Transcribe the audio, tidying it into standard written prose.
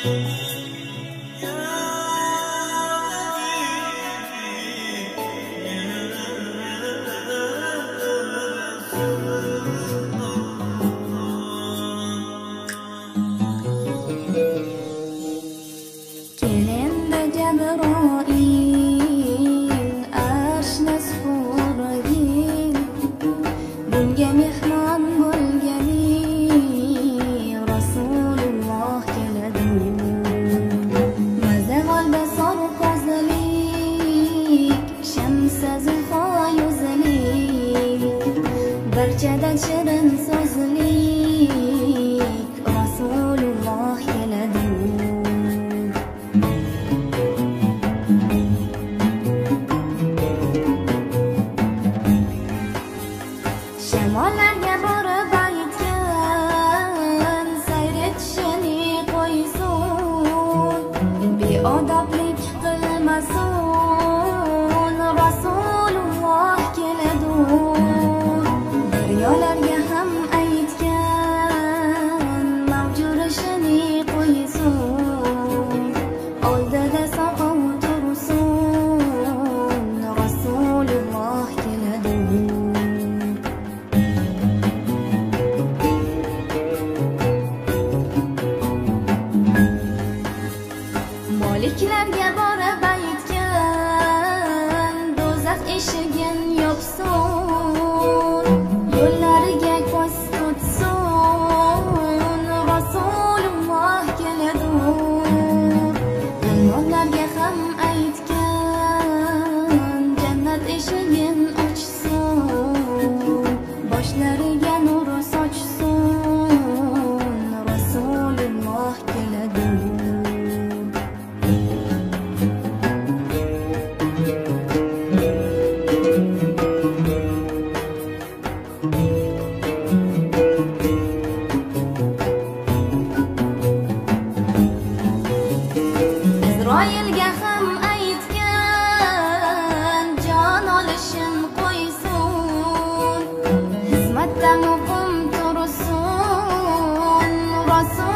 barchadan shirin so'zlik Rasululloh keladi. Shamollarga borib aytgan sayr etishini qo'ysin, beodoblik qilmasin, Rasululloh keladi. Daryolarga ham aytgan mavjurishini qo'ysin, oldida soqov tursin, Rasululloh keladi. Moliklarga borib aytgan do'zax eshigin yopsin, yo'llariga ko'z tutsin, Rasululloh keladi. Hayvonlarga ham aytgan jannat eshigin ochsin, boshlariga nur sochsin, Rasululloh keladi. Isroilga ham aytgan jon olishin qo'ysin, xizmatda muqim tursin, Rasul